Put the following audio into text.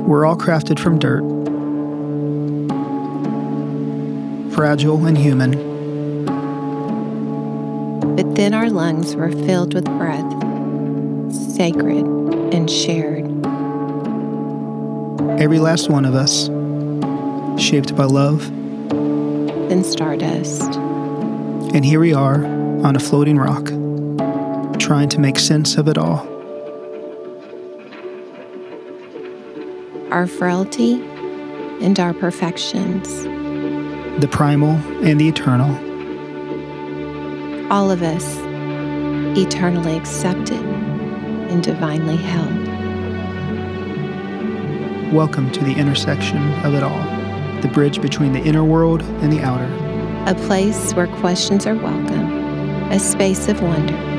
We're all crafted from dirt, fragile and human. But then our lungs were filled with breath, sacred and shared. Every last one of us, shaped by love. Then stardust. And here we are on a floating rock, trying to make sense of it all. Our frailty and our perfections. The primal and the eternal. All of us eternally accepted and divinely held. Welcome to the intersection of it all, the bridge between the inner world and the outer. A place where questions are welcome, a space of wonder.